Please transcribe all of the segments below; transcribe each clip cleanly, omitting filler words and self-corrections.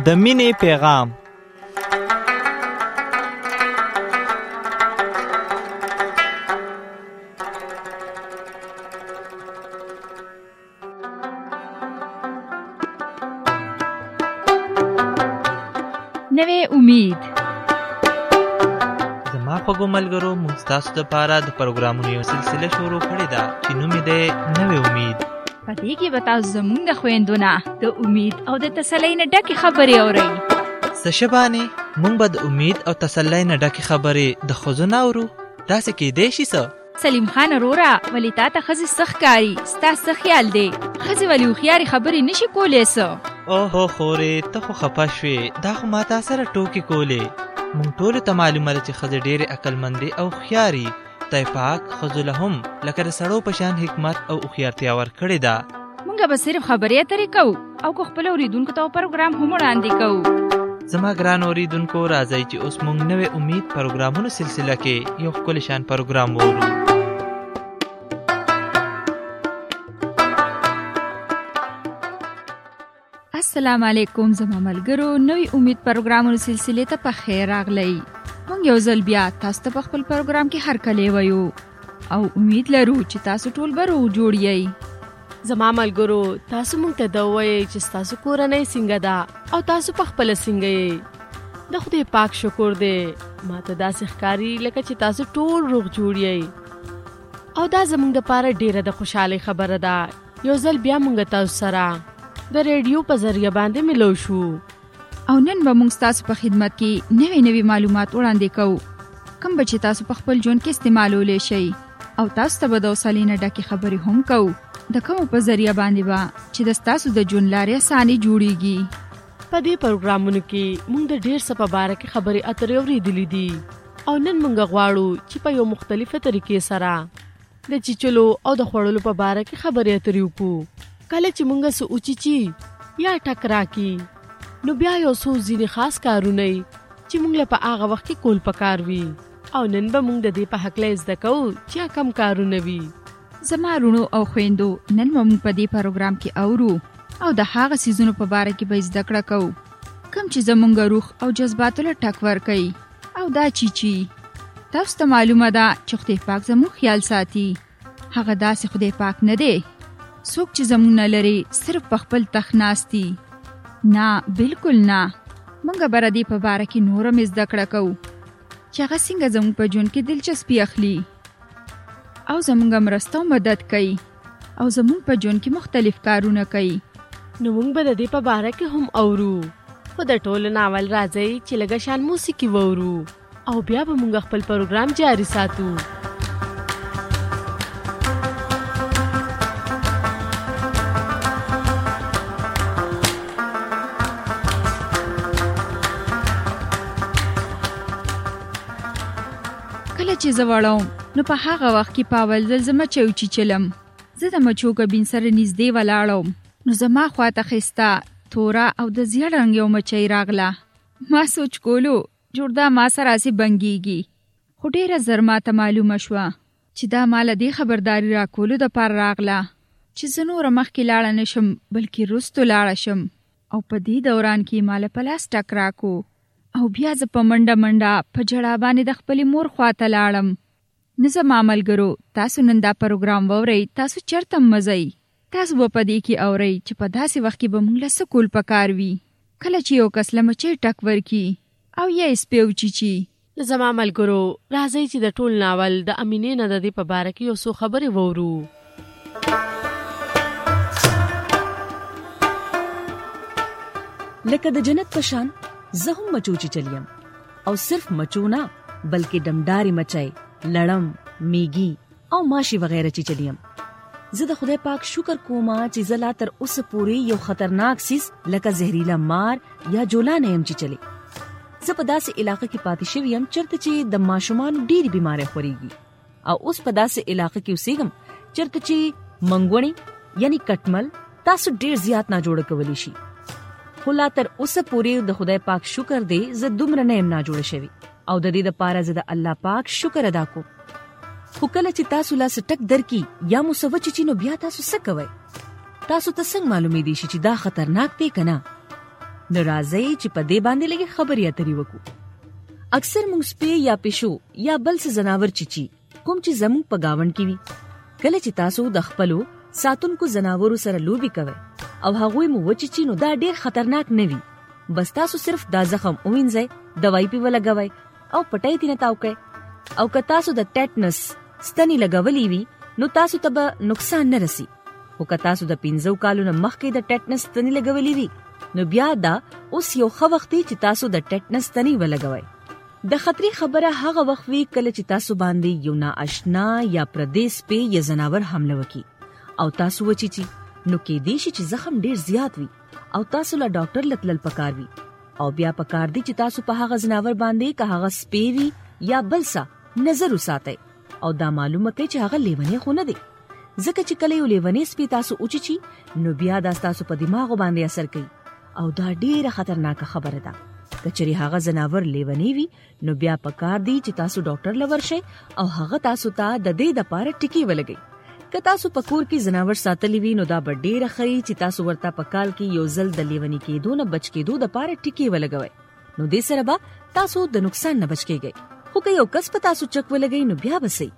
د مینې پیغام. نوې امید. زما خوږو ملګرو، موږ ستاسو دپاره د پروګرامونو یو سلسله شروع کړې ده چې نوم یې دی نوې امید. په دې کې به تاسو زموږ د خویندو نه د امید او د تسلۍ نه ډکې خبرې اورئ. څه شبانې موږ به د امید او تسلۍ نه ډکې خبرې د ښځو نه اورو؟ داسې کیدی شي څه؟ سلیم خان وروره، ولې تا ته ښځې څه ښکاري؟ ستا څه خیال دی؟ ښځې ولې هوښیارې خبرې نشي کولی څه؟ اوهو خورې، ته خو خفه شوې. دا خو ما تا سره ټوکې کولې. موږ ټولو ته معلومه ده چې ښځې ډېرې عقلمندې او هوښیارې. خدای پاک ښځو له هم لکه د سړو په شان حکمت او هوښیارتیا ورکړې ده. موږ به صرف خبرې اترې کوو او که خپلو اورېدونکو ته پروګرام هم وړاندې کوو. زما ګران اوریدونکو، راځئ چې اوس موږ نوې امید پروګرامونو سلسله کې یو ښکلی شان پروګرام وورو. السلام علیکم زما ملګرو، نوې امید پروګرامونو سلسلې ته په خیر راغلی. موږ یو ځل بیا تاسو ته په خپل پروګرام کې هرکلی وایو او امید لرو چې تاسو ټول به روغ جوړ یئ. زما ملګرو، تاسو موږ ته دا وایئ چې ستاسو کورنۍ څنګه ده او تاسو په خپله څنګه یئ. د خدای پاک شکر دی، ما ته داسې ښکاري لکه چې تاسو ټول روغ جوړ یئ او دا زموږ دپاره ډېره د خوشحالۍ خبره ده. یو ځل بیا موږ تاسو سره د ریډیو په ذریعه باندې ملو شو او نن به موږ ستاسو په خدمت کې نوې معلومات وړاندې کوو، کوم به چې تاسو په خپل ژوند کې استعمالولی شئ او تاسو ته به د حوصلې نه ډکې خبرې هم کوو، د کومو په ذریعه باندې به چې د ستاسو د ژوند لارې اسانې جوړیږي. په دې پروګرامونو کې موږ د ډېر څه په باره کې خبرې اترې اورېدلې دي او نن موږ غواړو چې په یو مختلفه طریقې سره د چیچلو او د خوړلو په باره کې خبرې اترې وکړو. کله چې موږ څه اوچیچي یا ټک راکي نو بیا یو څو ځینې خاص کارونه چې موږ له په هغه وخت کې کول پکار وي او نن به موږ د دې په هکله زده کوو چې کم کارونه وي. زما رونو او خویندو، نن به موږ په دې پروګرام کې اورو او د هغه څیزونو په باره کې به زده کړه کوو کوم چې زموږ روح او جذباتو له ټک ورکوي او دا چیچي. تاسو ته معلومه ده چې خدای پاک زموږ خیال ساتي. هغه داسې خدای پاک نه دی څوک چې زموږ نه لري صرف په خپل تخت ناست دي. نه، بالکل نه. موږ به د دې په باره کې نور هم زده کړه کوو چې هغه څنګه زموږ په ژوند کې دلچسپي اخلي او زموږ مرسته او مدد کوي او زموږ په ژوند کې مختلف کارونه کوي. نو موږ به د دې په باره کې هم اورو. خو د ټولو ناول راځئ چې لږه شان موسیقي وورو او بیا به موږ خپل پروګرام جاري ساتو. کله چې زه وړم نو په هغه وخت کې په اول ځل زه مچۍ وچیچلم. زه د مچو ګبین سره نږدې ولاړم نو زما خواته ښایسته توره او د زیړ رنګ یو مچۍ راغله. ما سوچ کولو جوړ دا ما سره هسې بنګېږي، خو ډېره زر ماته معلومه شوه چې دا ما له دې خبرداري راکولو دپاره راغله چې زه نوره مخکې لاړه نه شم بلکې وروستو لاړه شم او په دې دوران کې ما له په لاس ټک راکو او بیا زه په منډه په جړا باندې د خپلې مور خواته لاړم. نه زما ملګرو، تاسو نن دا پروګرام واورئ، تاسو چېرته مه ځئ. تاسو به په دې کې اورئ چې په داسې وخت کې به موږ له څه کول پکار وي کله چې یو کس له مچۍ ټک ورکي او یا یې سپی وچیچي. زما ملګرو، راځئ چې د ټول ناول د امینې نه د دې په باره کې یو څو خبرې وورو. لکه د جنت په شان زه هم مچو چیچلیم او صرف مچو نه بلکې ډمډاري مچۍ، لړم، میږي او ماشي وغیره چیچلیم. زه د خدای پاک شکر کوم چې زه لا تر اوسه پورې یو خطرناک سیس لکه زهریلا مار یا جولا نه یم چیچلی. زه په داسې علاقه کې پاتې شوی یم چېرته چې د ماشومانو ډېرې بیمارۍ خورېږي او اوس په داسې علاقه کې اوسېږم چېرته چې منګوڼې یعنی کټمل تاسو ډېر زیات ناجوړه کولی شي. خو لا تر اوسه پورې د خدای پاک شکر دی زه دومره نه یم ناجوړه شوی او د دې دپاره زه د الله پاک شکر ادا کوم. خو کله چې تاسو لا سټک درکې یا مو څه وچیچي نو بیا تاسو څه کوئ؟ تاسو ته څنګه معلومېدی شي چې دا خطرناک دی که نه؟ نو راځي چې په دې باندې لګي خبرې اترې وکړو. اکثر موږ سپی یا پشو یا بل څه زناور چیچی کوم چې زموږ په گاوند کې وي، کله چې تاسو د خپلو ساتونکو زناورو سره لوبي کوئ او هغوی مو وچیچی نو دا ډیر خطرناک نه وي. بس تاسو صرف دا زخم ووینځئ، دوايي پې ولګوئ او پټۍ ترې تاو کړئ. او که تاسو د ټیټنس ستنې لګولې وي نو تاسو ته به نقصان نه رسی. خو که تاسو د 15 کالو نه مخکې د ټیټنس ستنې لګولې وي نو بیا دا اوس یو ښه وخت دی چې تاسو د ټیټنس ستنې ولګوئ. د خطرې خبره هغه وخت وی کله چې تاسو باندې یو ناآشنا یا پردیس په یا زناور حمله وکړي او تاسو وچیچی نو کې دې شي چې زخم ډیر زیات وي او تاسو له ډاکټر لتل پکار وي. او بیا پکار دی چې تاسو په هغه زناور باندې که هغه سپیوي یا بلسا نظر وساتئ او دا معلومه کړئ چې هغه لیونی خو نه دی. ځکه چې کله یو لیونی سپی تاسو اوچیچی نو بیا دا تاسو په دماغ باندې اثر کوي او دا ډیره خطرناکه خبره ده. کچری هغه زناور لیونی وي نو بیا پکار دی چې تاسو ډاکټر لور شئ او هغه تاسو ته د دې د پاره ټکی ولګي. که تاسو په کور کې زناور ساتلی وي نو دا به ډیره ښه چې تاسو ورته په کال کې یو ځل د لیونی کېدو نه بچ کېدو د پاره ټکی ولګوئ. نو دې سره به تاسو د نقصان نه بچ کېږئ. خو که یو کس په تاسو چک ولګي نو بیا به سي.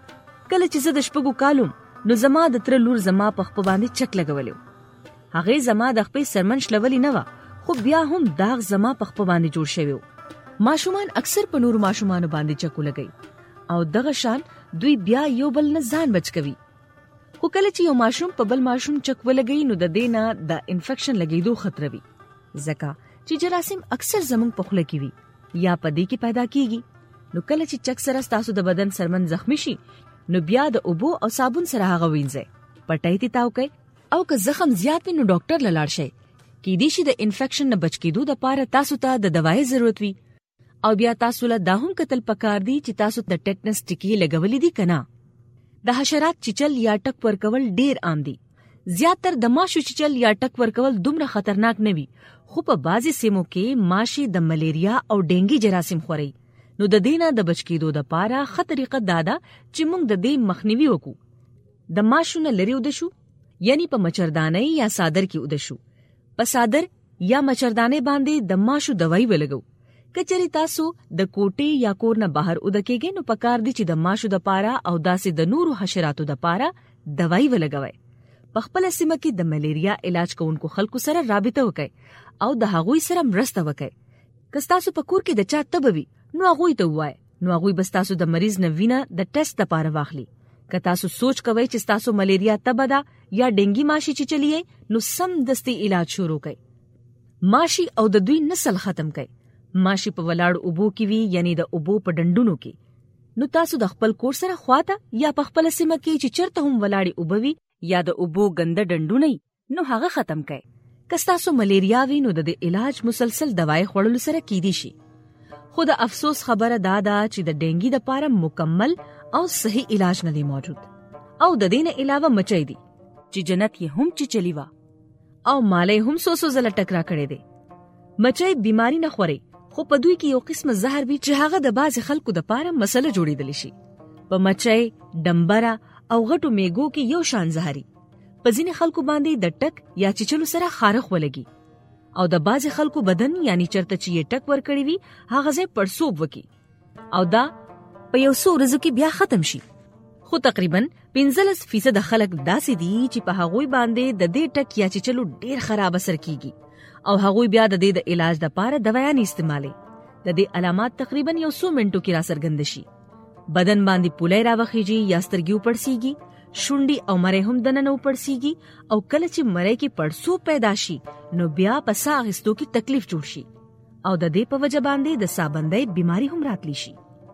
کله چې زه د 6 کالو نو زما د تر لور زما په خپل باندې چک لګولیو. هغه زما د خپل سرمن شلولې نه و، خو بیا هم داغ زما په خپل باندې جوړ شوی. ماشومان اکثر په نور ماشومان باندې چک لګي او دغه شان دوی بیا یو بل نه ځان بچ کوي. خو کله چې یو ماشوم په بل ماشوم چک ولګي نو د دې نه د انفیکشن لګیدو خطر وي. ځکه چې جراثیم اکثر زموږ په خوله کې وي یا په دې کې پیدا کیږي. نو کله چې چک سره تاسو د بدن سرمن زخمی شي نو بیا د اوبو او صابون سره هغه وینځئ، پټۍ ته تاو کړئ او که زخم زیات وي نو ډاکټر له لاړ شئ. کې دې شي د انفیکشن نه بچ کېدو د پاره تاسو ته د دوايي ضرورت وي. او بیا تاسو له دا هم کتل پکار دی چې تاسو د ټیټنس ټکی لګولې دي کنه. د حشرات چیچل یا ټک ورکول ډیر عام دي. زیاتر د ماشو چیچل یا ټک ورکول دومره خطرناک نه وي، خو په بعضي سیمو کې ماشي د ملیریا او ډینګي جراثیم خوري. نو د دینه د بچ کېدو د پاره ښه طریقه دا ده چې موږ د دې مخنیوي وکړو. د ماشو نه لري ودشو، یعنی په مچردانۍ یا صادر کې ودشو. په صادر یا مچردانې باندې د ماشو دوايي ولګو. کچری تاسو د کوټې یا کور نه بهر ودکېږئ نو پکار دي چې د ماشو د پاره او داسې د نورو حشراتو د پاره دوايي ولګوئ. په خپل سیمه کې د ملیریا علاج کوونکو خلکو سره رابطه وکړئ او د هغوی سره مرسته وکړئ. که تاسو په کور کې د چا تبه وي نو هغوی ته ووایئ، نو هغوی بس تاسو د مریض نه وینه د ټیسټ لپاره واخلي. که تاسو سوچ کوئ چې تاسو ملیریا تبه ده یا ډینګي ماشي چې چلیے نو سم دستي علاج شروع کړئ. ماشي او د دوی نسل ختم کړئ. ماشي په ولاړ اوبو کې وي، یعنی د اوبو په ډنډونو کې. نو تاسو د خپل کور سره خواته یا په خپل سیمه کې چې چرته هم ولاړې اوبه وي یا د اوبو ګنده ډنډونه نو هغه ختم کړئ. که تاسو ملیریا وي نو د علاج مسلسل دوايي خوړلو سره کیدی شي. خو د افسوس خبره دا ده چې د ډینګي د پاره مکمل او صحیح علاج نه دی موجود. او د دې نه علاوه مچۍ دي چې جنت یې هم چې چلی وا او مالې هم سوسو زله ټکرا کړي دي. مچۍ بیماری نه خوري، خو په دوی کې یو قسم زهر وي چې هغه د باز خلکو د پاره مسله جوړېدلی شي. په مچۍ، ډمبره او غټو میګو کې یو شان زهري. په ځینې خلکو باندې د ټک یا چیچلو سره خارخ ولګي او د باز خلکو بدن یعنی چرته چې یې ټک ورکړي وي هغه ځای پړسوب وکي او دا په یو څو ورځو کې بیا ختم شي. خو تقریبا 15% خلک داسې دي چې په هغوی باندې د دې ټک یا چیچلو ډیر خراب اثر کیږي او هغوی بیا د دې د علاج لپاره دوايان استعمالي. د دې علامات تقریبا یو 100 منټو کې را څرګند شي. بدن باندې پولې راوخیږي یا سترګې پړسیږي، شونډې او مړې هم دننه پړسیږي او کله چې مړې کې پړسوب پیدا شي نو بیا په ساه اخیستو کې تکلیف جوړ شي او د دې په وجه باندې د سابندۍ بیماری هم راتلی شي.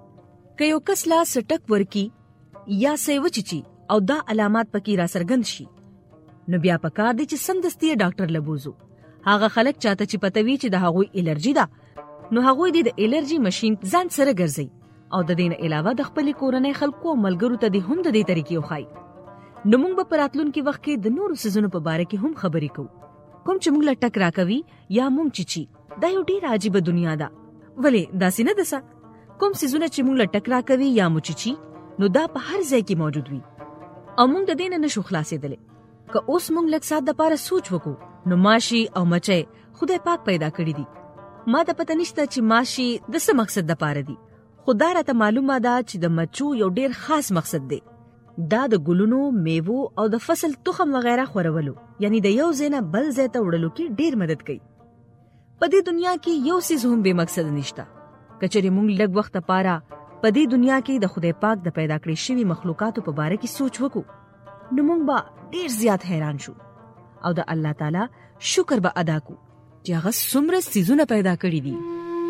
که یو کس لا سټک ورکی یا سیوچچی او دا علامات پکې را څرګند شي نو بیا پکار دی چې سمدستي ډاکټر لبوزو. هغه خلک چاته چې پتوي چې د هغوی الرجی ده نو هغوی د الرجی ماشين ځان سره ګرځي او د دې نه علاوه د خپل کورنۍ خلکو او ملګرو ته هم د دې طریقې وخایي. نو موږ په راتلونکي وخت کې د نورو سيزونو په باره کې هم خبرې کوو. کوم چې موږ له ټک راکوي یا موږ چیچی دا یو ډیر عجیب دنیا ده. ولې داسې نه ده؟ کوم سيزونه چې موږ له ټک راکوي یا موږ چیچی نو دا په هر ځای کې موجود وي او موږ د دې نه نشو خلاصېدلی. که اوس موږ لږ سات د پاره سوچ وکړو نو ماشي او مچۍ خدای پاک پیدا کړی دي. ما ته پته نشته چې ماشي د څه مقصد دپاره دي، خو دا راته معلومه ده چې د مچو یو ډیر خاص مقصد دی. دا د ګلونو، میوو او د فصل تخم وغیره خورولو، یعنی د یو ځای نه بل ځای ته وړلو کې ډیر مدد کوي. په دې دنیا کې یو څیز هم بې مقصد نشته. کچېرې موږ لږ وخت لپاره په دې دنیا کې د خدای پاک د پیدا کړې شوي مخلوقاتو په باره کې سوچ وکړو، نو موږ به ډیر زیات حیران شو او د الله تعالی شکر به ادا کو چې هغه څومره څیزونه پیدا کړي دي.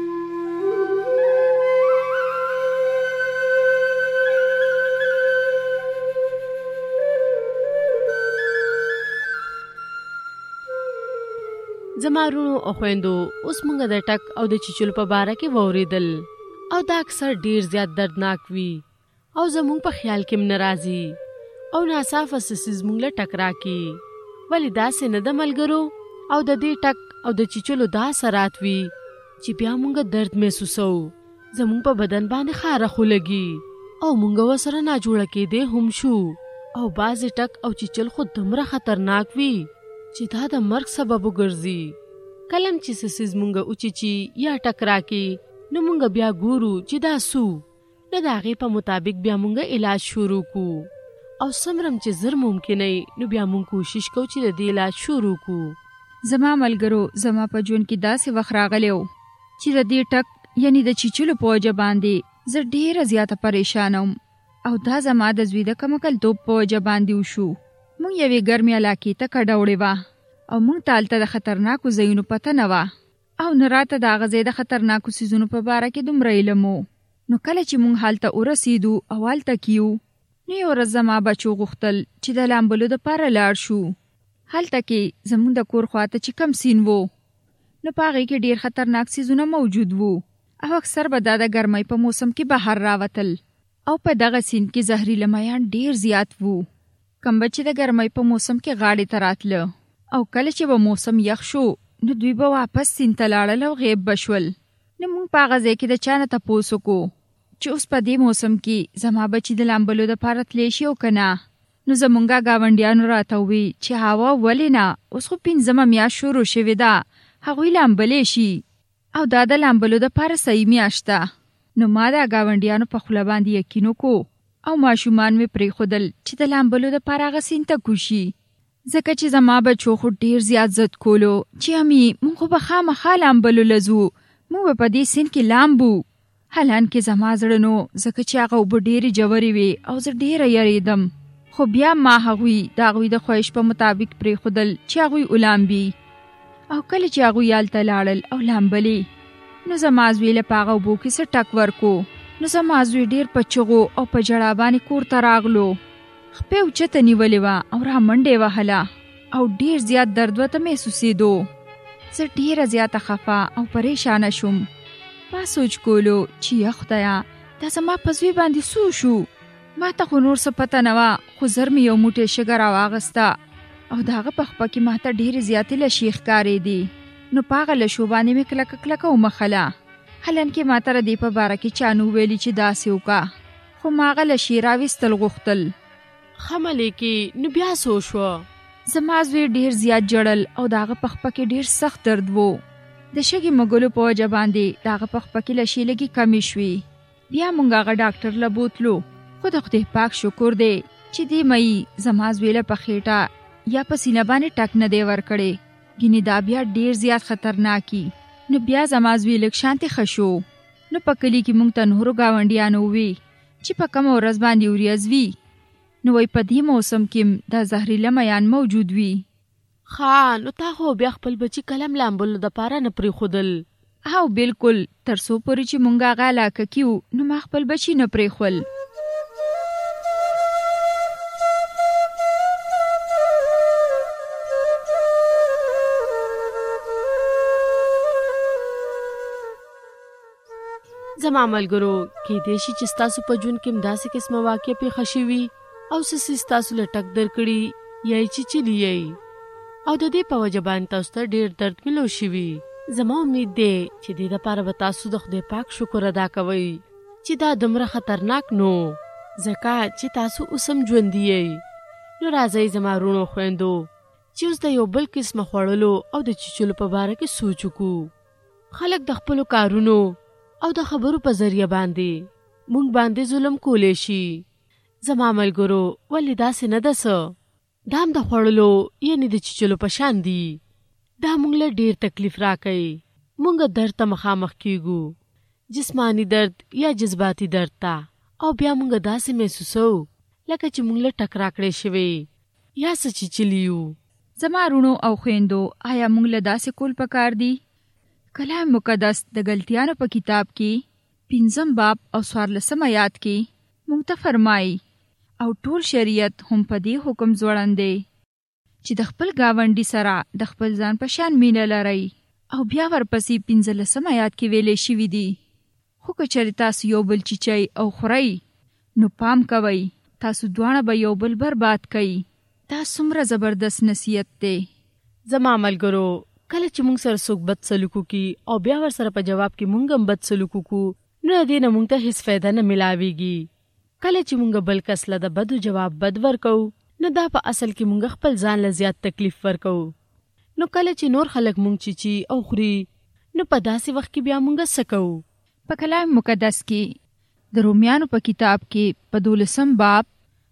زمارونو او خويندو، اوس مونږ د ټک او د چیچلو په باره کې ووریدل او دا اکثر ډیر زیات دردناک وي او زمونږ په خیال کې ناراضي او ناصافه سیس مونږ له ټکرا کی. ولی داسې نه د ملګرو او د دې ټک او د چیچلو دا اثرات وي چې بیا مونږ درد محسوسو، زمونږ په بدن باندې خاره خولګي او مونږ وسره نه جوړه کېدې هم شو. او بعض ټک او چیچل خود دومره خطرناک وي چې دا د مرګ سبب وګرځي. کلم چې سیس مونږ اوچیچی یا ټکرا کی، نو مونږ بیا ګورو چې دا سو، نو د هغې په مطابق بیا مونږ علاج شروع کو او سمرم چې زر ممکنه نو بیا مونږ کوشش کو چې د دې علاج شروع کو. زما ملګرو، زما په ژوند کې داسې وخت راغلی و چې د دې ټک یعنی د چیچلو په وجه باندې زه ډېره زیاته پریشانه وم او دا زما د زوی د کمکلتوب په وجه باندې وشو. مونږ یوې ګرمې علاقې ته کډه وړې وه او مونږ ته هلته د خطرناکو ځایونو پته نه وه او نه راته د هغه ځای د خطرناکو څیزونو په باره کې دومره علم و. نو کله چې مونږ هلته ورسېدو او هلته کیو، نو یو ورځ زما بچو غوښتل چې د لامبلو دپاره لاړ شو. هلته کې زمونږ د کور خواته چې کم سین و، نو په هغې کې ډېر خطرناک څیزونه موجود وو او اکثر به دا د ګرمۍ په موسم کې بهر راوتل او په دغه سین کې زهریله مایان ډېر زیات وو. کم به چې د ګرمۍ په موسم کې غاړې ته راتله او کله چې به موسم یخ شو، نو دوی به واپس سین ته لاړل او غیب به شول. نو موږ په هغه ځای کې د چا نه تپوس وکړو چې اوس په دې موسم کې زما بچي د لامبلو دپاره تلی شي او که نه. نو زمونږ ګاونډیانو راته ووی چې هوا ولې نه، اوس خو 5مه میاشت شروع شوې ده، هغوی لامبلی شي او دا د لامبلو دپاره صحیح میاشت ده. نو ما د ګاونډیانو په خوله باندې یقین وکړو او ماشومان مې پرېښودل چې د لامبلو دپاره هغه سیند ته کوشي، ځکه چې زما بچو خو ډېر زیات ضد کولو چې امي مونږ خو به خامخا لامبلو لځو، مونږ به په دې سیند کې لامبو. حالانکې زما زړه نو، ځکه چې هغه اوبه ډېرې ژورې وې او زه ډېره یریدم، خو بیا ما هغوی د هغوی د خواهش په مطابق پرېښودل چې هغوی ولامبي. او کله چې هغوی هلته لاړل او لامبلې، نو زما زوی له په هغه اوبو کې څه ټک ورکو. نو زما زوی ډېر په چغو او په ژړا باندې کور ته راغلو، خپې اوچته نیولې وه او را منډې وهله او ډېر زیات درد ورته محسوسېدو. زه ډېره زیاته خفه او پریشانه شوم. ما سوچ کولو چې یا خدایه، دا زما په زوی باندې څه شو؟ ما ته خو نور څه پته نه وه، خو زر مې یو موټی شګه راواغسته او د هغه په خپه کې ما ته ډېرې زیاتې لشې ښکارېدې. نو په هغه لشو باندې مې کلکه کلکه ومخله. حالانکې ما ته د دې په باره کې چا نه وویلي چې داسې وکړه، خو ما هغه لشې راویستل غوښتل. ښه ملکې، نو بیا څه وشوه؟ زما زوی ډېر زیات ژړل او د هغه په خپه کې ډېر سخت درد و. د شګې مږلو په وجه باندې د هغه په خپه کې لشې لږې کمې شوې. بیا مونږ هغه ډاکټر له بوتلو، خو د خدای پاک شکر دی چې دې مئي زما زوی له په خېټه یا په سینه باندې ټک نه دی ورکړی، ګینې دا بیا ډېر زیات خطرناکي. نو بیا زما زوی لږ شانتې ښه شو. نو په کلي کې مونږ ته نورو ګاونډیانو ووی چې په کومه ورځ باندې وریځ وي، نو وایي په دې موسم کې دا زهریله میان موجود وي. ښه، نو تا خو بیا خپل بچي کلم لامبلو دپاره نه پرېښودل؟ او بالکل، تر څو پورې چې مونږ هغه علاقه کې وو، نو ما خپل بچي نه پرېښول. زما ملګرو، کېدای شي چې ستاسو په ژوند کې همداسې قسمه واقع پېښه شوي او څه څیز ستاسو له ټک درکړي یا یې چیچلي یئ او د دې په وجه باندې تاسو ته ډېر درد ملو شوي. زما امید دی چې دې دپاره به تاسو د خدای پاک شکر ادا کوئ چې دا دومره خطرناک نو، ځکه چې تاسو اوس هم ژوندي یئ. نو راځئ زما وروڼو خویندو چې اوس د یو بل قسمه خوړلو او د چیچلو په باره کې سوچ وکړو. خلک د خپلو کارونو او د خبرو په ذریعه باندې مونږ باندې ظلم کولی شي. زما ملګرو ولې داسې نه ده څه؟ دا هم د خوړلو یعنی د چیچلو په شان دي. دا مونږ له ډېر تکلیف راکوي. مونږ درد ته مخامخ کیږو، جسمانی درد یا جذباتی درد ته، او بیا مونږ داسې محسوسو لکه چې مونږ له ټکرا کړی شوی یا څه چیچلی یو. زما رونو او خویندو، آیا مونږ له داسې کول پکار دي؟ کلام مقدس د غلطیانو په کتاب کې 5 باب او 14 آیات کې مونږ ته فرمایي او ټول شریعت هم په دې حکم ځوړند دی چې د خپل گاونډي سره د خپل ځان په شان مینه لرئ. او بیا ورپسې 15 آیات کې ویلې شوي دي خو که چېرې تاسو یو بل چیچئ او خورئ نو پام کوئ، تاسو دواړه به یو بل برباد کوئ. دا څومره زبردست نصیحت دی. زما ملګرو، کله چې موږ سره څوک بد سلوک وکړي او بیا ورسره په جواب کې موږ هم بد سلوک وکړو نو د دې نه موږ ته هیڅ فایده نه ملاویږي. کله چې موږ بل کس له د بدو جواب بد ورکو نو دا په اصل کې موږ خپل ځان له زیات تکلیف ورکو. نو کله چې نور خلک موږ چیچي او خوري نو په داسې وخت کې بیا موږ څه کوو؟ په کلام مقدس کې د رومیانو په کتاب کې په 12 باب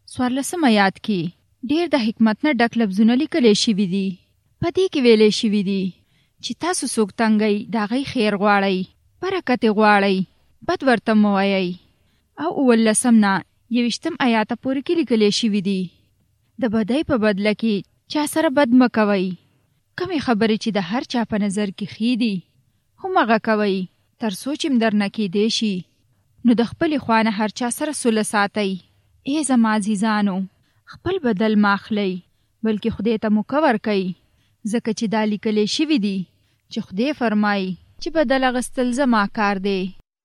14 آیات کې ډېر د حکمت نه ډک لفظونه لیکل شوي دي. په دې کې ویلې شوي دي چې تاسو څوک تنګئ د هغوی خیر غواړئ، برکت یې غواړئ، بد ورته مه وایئ. او 19 نه 21 آیاته پورې کې لیکل شوي دي د بدۍ په بدله کې چا سره بد مه کوئ. کمې خبرې چې د هر چا په نظر کې ښې دي همغه کوئ تر څو چې درنه کېدی شي. نو د خپلې خوا نه هر چا سره سوله ساتئ. ای زما عزیزانو، خپل بدل مه اخلئ بلکې خدای ته مکور کوئ، ځکه چې دا لیکلی شوي دي چې خدای فرمایي چې بدل اخیستل زما کار دی،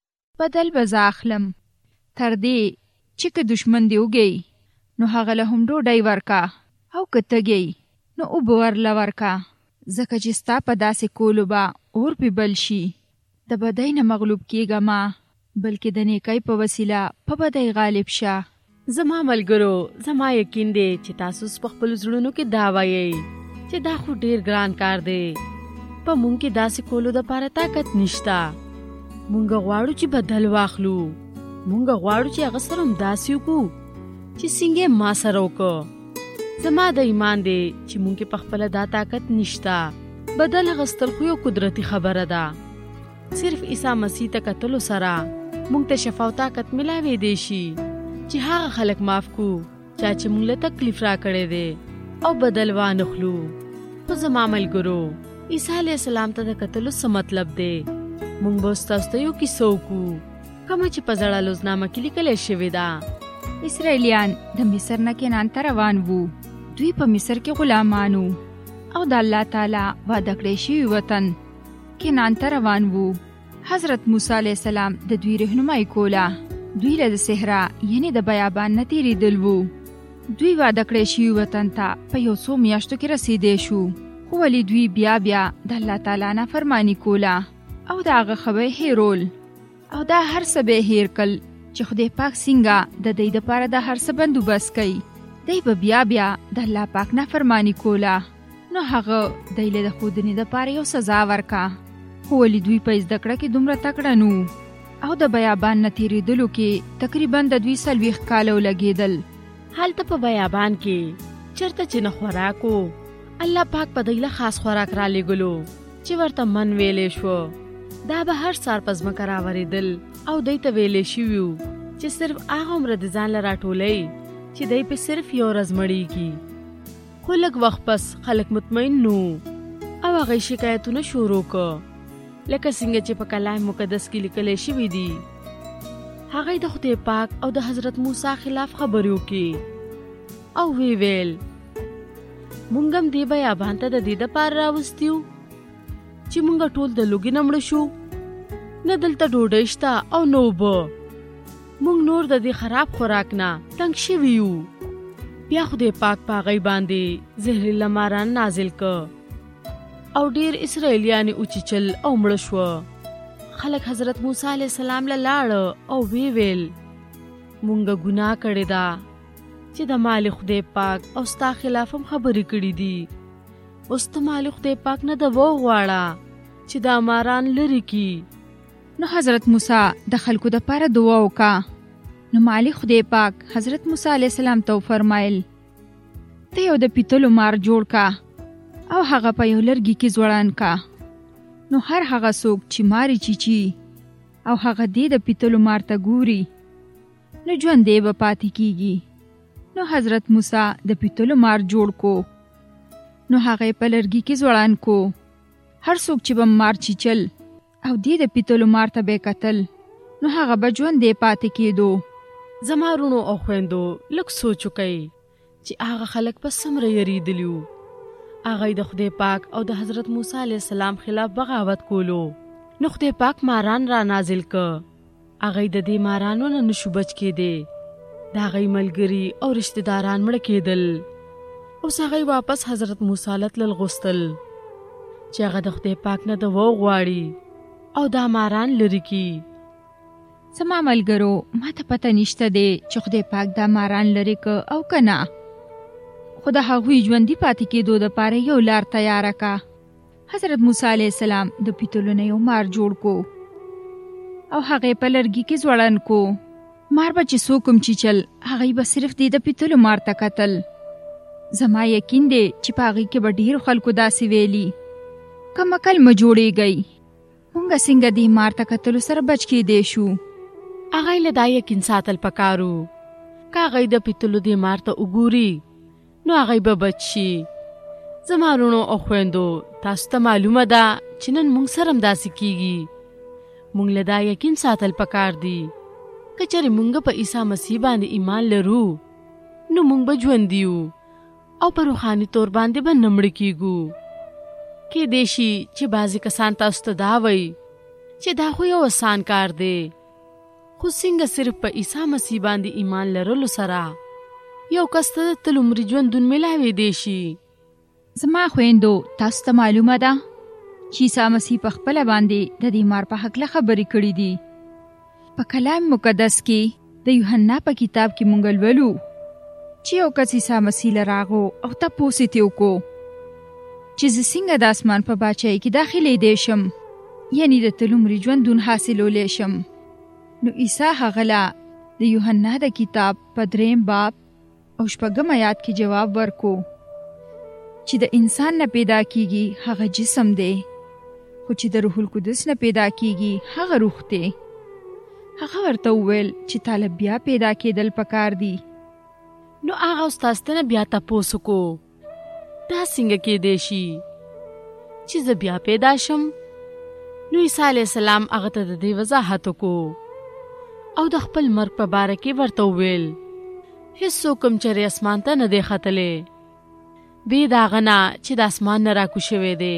بدل به زه اخلم. تر دې چې که دشمن دې وږی نو هغه له هم ډوډۍ ورکه، او که تږی نو اوبه ورله ورکه، ځکه چې ستا په داسې کولو به اور پې بل شي. د بدۍ نه مغلوب کېږه ما، بلکې د نیکۍ په وسیله په بدۍ غالب شه. زما ملګرو، زما یقین دی چې تاسو په خپل زړونو کې دا وایئ چې دا خو ډیر ګران کار دی، په مونږ کې داسې کولو دپاره طاقت نشته. مونږ غواړو چې بدل واخلو، مونږ غواړو چې هغه سره هم داسې وکړو چې څنګه ما سره وکړو. زما د ایمان دی چې مونږ کې په خپله دا طاقت نشته. بدل اخیستل خو یو قدرتي خبره ده. صرف عیسی مسیح ته کتلو سره مونږ ته شفا او طاقت ملاوی دی شي چې هغه خلک معاف کو چا چې مونږ له تکلیف را کړی دی او بدل وانخلو. خو زما ملګرو، عیسی علیه السلام ته د کتلو څه مطلب دی؟ مونږ به ستاسو ته یو کیسه وکړو کومه چې په زړه لوزنامه کې لیکلی شوې ده. اسرائیلیان د مصر نه کنعان ته روان وو. دوی په مصر کې غلامانو او د الله تعالی وعده کړی شوي وطن کنعان ته روان وو. حضرت موسی علیه السلام د دوی رهنمایي کوله. دوی له د صحرا یعنی د بیابان نه تېرېدل وو. دوی وعده کړی شوي وطن ته په یو څو میاشتو کې رسېدی شو، خو ولې دوی بیا د الله تعالی نافرماني کوله او د هغه ښه به هېرول، او دا هر څه به یې هېر کړل چې خدای پاک څنګه د دوی دپاره د هر څه بندوبست کوي. دوی به بیا د الله پاک نافرماني کوله، نو هغه دوی له د ښودنې دپاره یو سزا ورکه. خو ولې دوی په زده کړه کې دومره تکړه نو، او د بیابان نه تېرېدلو کې تقریبا د دوی 40 کاله ولګېدل. هلته په بیابان کې چېرته چې نه خوراک و، الله پاک په دوی له خاص خوراک را لېږلو چې ورته من ویلی شو. دا به هر سهار په ځمکه راورېدل او دوی ته ویلی شوي وو چې صرف هغه عمره د ځان له راټولئ چې دوی پې صرف یو ورځ مړېږي. خو لږ وخت پس خلک مطمئن نو او هغوی شکایتونه شروع کړه، لکه څنګه چې په کلام مقدس کې لیکلی شوي دي. هغوی د خدای پاک او د حضرت موسی خلاف خبرې وکړې او ویل مونږ هم دې بیابان ته د دې دپاره راوستي یو چې مونږ ټول د لوږې نه مړه شو، نه دلته ډوډۍ شته او نه اوبه. مونږ نور د دې خراب خوراک نه تنګ شوي یو. بیا خدای پاک په هغوی باندې زهریله ماران نازل که او ډیر اسرائیلیان اوچیچل او مړه شوه. خلک حضرت موسی علیه السلام له لاړه او ویل مونږ ګناه کړې ده چې د مال خدای پاک او ستا خلاف هم خبرې کړې دي. اوس ته مالک خدای پاک نه د وغواړه چې دا ماران لري کی. نو حضرت موسی د خلکو د پاره دعا وکړه. نو مالک خدای پاک حضرت موسی علیه السلام ته فرمایل ته یو د پیتلو مار جوړ کا او هغه په یو لرګي کې ځوړان کا. نو هر هغه څوک چې ماری چیچی او هغه دې د پیتلو مار ته ګوري نو ژوند دی به پاتې کیږي. نو حضرت موسی د پیتلو مار جوړ کو. نو هغه په لرګي کې ځوړان کو. هر څوک چې به مار چیچل او دې د پیتلو مار ته به قتل نو هغه به ژوند دی پاتې کېدو. زما رونو او خويندو لږ سوچ وکئ چې هغه خلک په څومره یریدلیو. هغه د خدای پاک او د حضرت موسی علیه السلام خلاف بغاوت کولو. نو خدای پاک ماران را نازل که. هغه د دې مارانو نه نشو بچ کېدی. د هغې ملګري او رشتہ داران مړه کېدل. اوس هغه واپس حضرت موسی له تلل غوښتل چې هغه د خدای پاک نه د وغواړي او دا ماران لري کی. زما ملګرو ما ته پته نشته دی چې خدای پاک دا ماران لري که او که نه. خو د هغوی ژوندي پاتې کېدو دپاره یو لار تیاره کا. حضرت موسی علیه السلام د پیتلو نه یو مار جوړ کو او هغې په لرګي کې ځوړن کو. مار به چې څوک هم چیچل هغوی به صرف دې د پیتلو مار ته کتل. زما یقین دی چې په هغې کې به ډېرو خلکو داسې ویلي کم عقل مه جوړېږئ مونږه څنګه دې مار ته کتلو سره بچ کېدی شو. هغه له دا یقین ساتل پکارو که هغه د پیتلو دې مار ته وګوري نو هغه به بچ شي. زما رونو او خويندو تاسو ته معلومه ده چې نن مونږ سره هم داسې کیږي. مونږ له دا یقین ساتل پکار دي که چېرې مونږ په عیسی مسیح باندې ایمان لرو نو مونږ به ژوندي یو او په روحاني طور باندې به نه مړه کیږو. کیدای شي چې بعضې کسان تاسو ته دا وایي چې دا خو یو آسان کار دی. خو څنګه صرف په عیسی مسیح باندې ایمان لرلو سره یو کس ته د تل عمري ژوندون میلاویدی شي. زما خویندو تاسو ته معلومه ده چې عیسی مسیح په خپله باندې د دې مار په هکله خبرې کړي دي. په کلام مقدس کې د یوحنا په کتاب کې مونږ لولو چې یو کس عیسی مسیح له راغو او تپوس یې ترې وکړو چې زه څنګه د اسمان په باچایۍ کې داخلېدی شم یعنې د تل عمري ژوندون حاصلولی شم. نو عیسی هغه له د یوحنا د کتاب په 3 باب او 6 آیات کې جواب ورکو چې د انسان نه پیدا کیږي هغه جسم دی خو چې د روح القدس نه پیدا کیږي هغه روح دی. هغه ورته وویل چې تاله بیا پیدا کېدل پکار دي. نو هغه استاد ته بیا تپوس وکړو دا څنګه کېدی شي چې زه بیا پیدا شم. نو عیسی علیه السلام هغه ته د دې وضاحت وکړو او د خپل مرګ په باره کې ورته وویل هیڅوک هم چېرې اسمان ته نه دی ختلی بې د هغه نه چې د اسمان نه راکوز شوی دی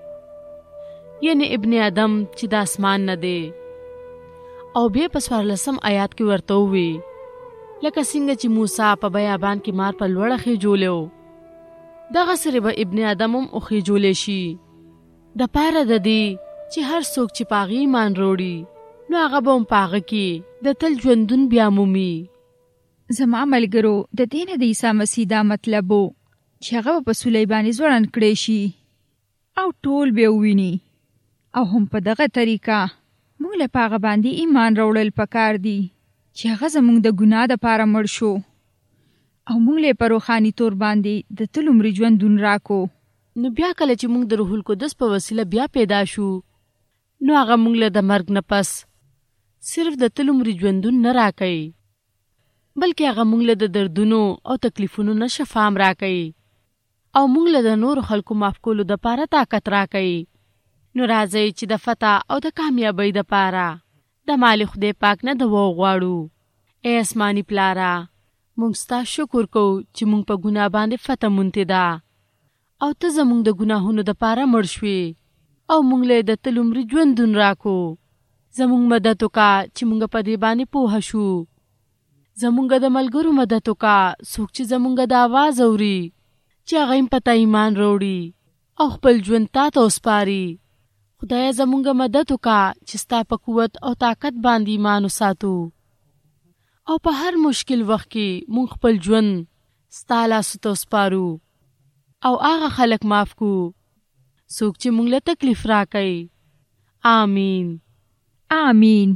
یعنې ابن آدم چې د اسمان نه دی. او بیا په 14 آیات کې ورته ووی لکه څنګه چې موسی په بیابان کې مار په لوړه خېجولی دغسې به ابن آدم هم وخېجولی شي د پاره د دې چې هر څوک چې په هغې ایمان روړي نو هغه به هم په هغه کې د تل ژوندون بیا مومي. زما ملګرو د دې نه د عیسی مسیح دا مطلب و چې هغه به په سولۍ باندې ځوړند کړی شي او ټول به وویني او هم په دغه طریقه موږ له په هغه باندې ایمان راوړل پکار دي چې هغه زموږ د ګناه دپاره مړ شو او موږ له په روحاني طور باندې د تل عمري ژوندون راکو. نو بیا کله چې موږ د روح القدس په وسیله بیا پیدا شو نو هغه موږ له د مرګ نه پس صرف د تل عمري ژوندون نه راکوي بلکې هغه موږ له د دردونو او تکلیفونو نه شفا هم راکوي او موږ له د نورو خلکو معاف کولو دپاره طاقت راکوي. نو راځئ چې د فتح او د کامیابۍ دپاره د مالک خدای پاک نه د وغواړو. ای اسماني پلاره موږ ستا شکر کوو چې موږ په ګناه باندې فتح مونتې ده او ته زموږ د ګناهونو دپاره مړ شوې او موږ له د تل عمري ژوندون راکو. زموږ مدد وکړه چې موږ په دې باندې پوه شو. زموږ د ملګرو مدد وکړه څوک چې زموږ د آواز اوري چې هغه هم په تا ایمان راوړي او خپل ژوند تا ته وسپاري. خدایه زموږ مدد وکړه چې ستا په قوت او طاقت باندې ایمان وساتو او په هر مشکل وخت کې موږ خپل ژوند ستا لاسو ته وسپارو. او هغه خلک معاف کو څوک چې موږ له تکلیف راکړي. آمین. آمین.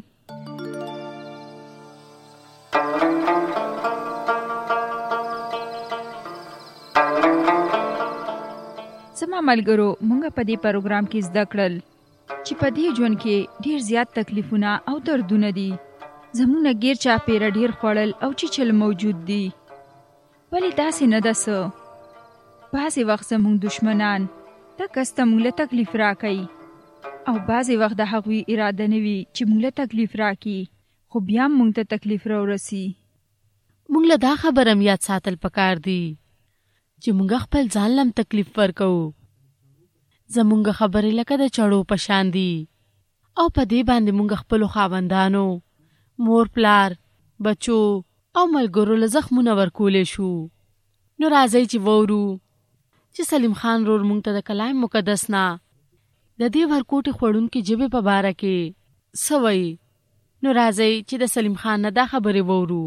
زما ملګرو، مونږ په دې پروګرام کې زده کړل چې په دې ژوند کې ډیر زیات تکلیفونه او دردونه دي. زموږ غیر چاپیره ډیر خوړل او چیچل موجود دي. ولی داسې نه ده څه. بعضې وخت زموږ دشمنان دا کس ته موږ له تکلیف راکوي او بعضې وخت د هغوی اراده نه وي چې موږ له تکلیف راکړي، خو بیا موږ ته تکلیف راورسي. موږ له دا خبره هم یاد ساتل پکار دي چې موږ خپل ځان لم تکلیف ورکوو. زموږ خبرې لکه د چړو په شان دي او په دې باندې موږ خپلو خاوندانو، مور پلار، بچو او ملګرو له زخمونه ورکولی شو. نو راځئ چې وورو چې سلیم خان رور موږ ته د کلام مقدس نه د دې ورکوټې خوړونکې ژبې په باره کې څه وایي. نو راځئ چې د سلیم خان نه دا خبرې وورو.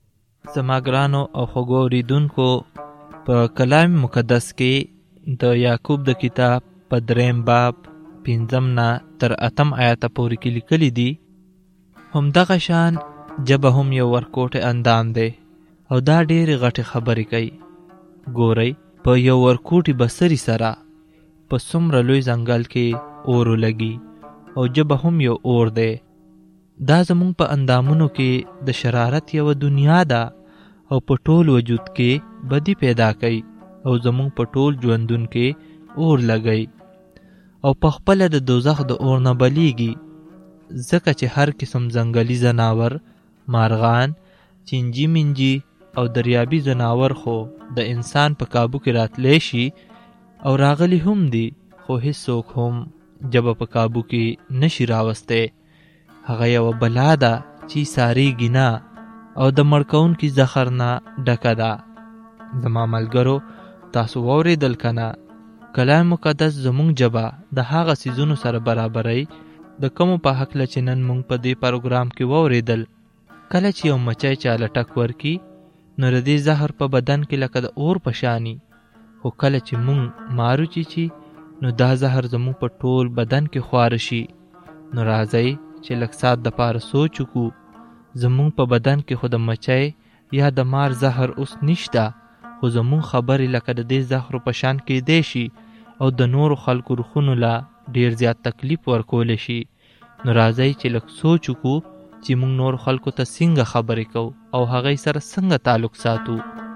زما ګرانو او خوږو اورېدونکو، په کلام مقدس کې د یعقوب د کتاب په 3 باب 5 نه تر 8 آیاته پورې کې لیکلي دي. همدغه شان ژبه هم یو ورکوټی اندام دی او دا ډېرې غټې خبرې کوي. ګورئ، په یو ورکوټي بسري سره په څومره لوی ځنګل کې اور ولګي او ژبه هم یو اور دی. دا زموږ په اندامونو کې د شرارت یو دنیا ده او په ټول وجود کې بدی پیدا کوي او زموږ په ټول ژوندون کې اور لګي او په خپله د دوزخ د اور نه بلیږي، ځکه چې هر قسم ځنګلي ځناور، مارغان، چینجی منجی او دریابي ځناور خو د انسان په کابو کې راتلی شي او راغلی هم دي، خو هیڅوک هم ژبه په کابو کې نشي راوستی. هغه یوه بلا ده چې ساریږي نه او د مړکونکي زخر نه ډکه ده. زما ملګرو، تاسو واورېدل که نه؟ کلام مقدس زموږ ژبه د هغه څیزونو سره برابروي د کومو په هکله چې نن موږ په دې پروګرام کې واورېدل. کله چې یو مچۍ چاله ټک ورکي نو د دې زهر په بدن کې لکه د اور په شاني، خو کله چې موږ مارو چیچي نو دا زهر زموږ په ټول بدن کې خواره شي. نو راځئ چې لږ ساعت دپاره سوچ وکړو. زموږ په بدن کې خو د مچۍ یا د مار زهر اوس نشته، خو زموږ خبرې لکه د دې زهرو په شان کېدی شي او د نورو خلکو روحونو له ډېر زیات تکلیف ورکولی شي. نو راځئ چې لږ سوچ وکړو چې موږ نور خلکو ته څنګه خبرې کوو او هغوی سره څنګه تعلق ساتو.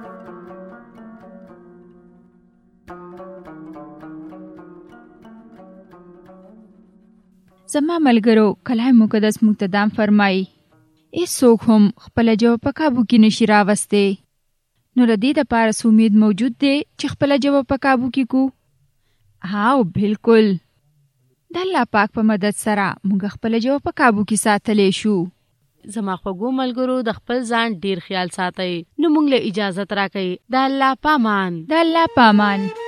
زما ملګرو، کلام مقدس موږ ته دا فرمایي هیڅوک هم خپله ژبه په کابو کې نشي راوستی. نو د دې دپاره څه امید موجود دی چې خپله ژبه په کابو کې کو؟ هاو بالکل، د الله پاک په مدد سره موږ خپله ژبه په کابو کې ساتلی شو. زما خوږو ملګرو، د خپل ځان ډیر خیال ساتئ. نو موږ له اجازت راکئ. د الله پامان. د الله پامان.